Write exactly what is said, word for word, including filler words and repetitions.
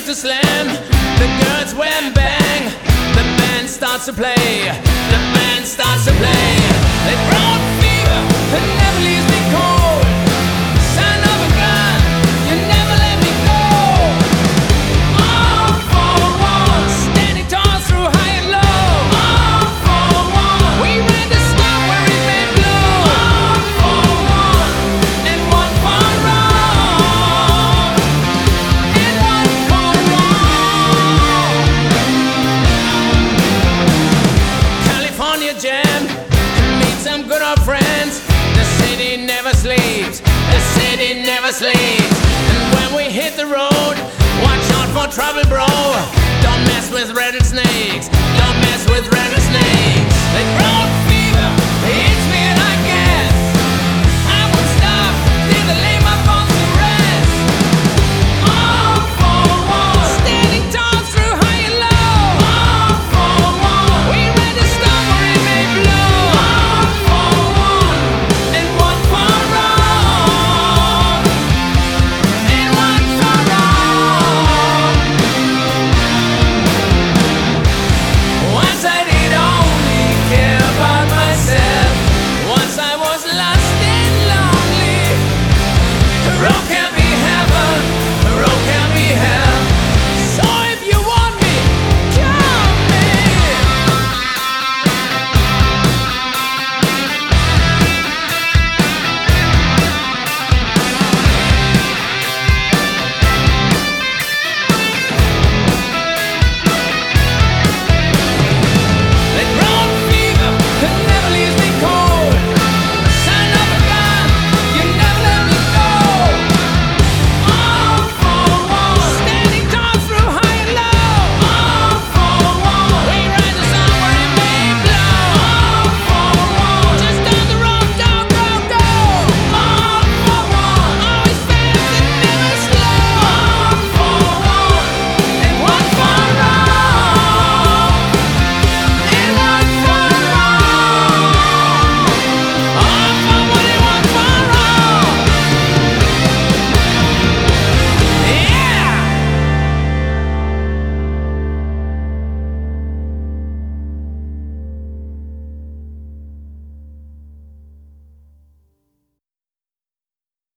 used to slam, the girls went bang. The band starts to play, the band starts to play. They brought fever that never leaves me cold. Son of a gun, you never let me go. All for one, standing tall through high and low. All for one, we ran to stop where it may blow. All for one, and one for wrong, and one for wrong. California jam, meet some good old friends. The city never sleeps, the city never sleeps. And when we hit the road, watch out for trouble, bro. Don't mess with rattlesnakes, don't mess with rattlesnakes. They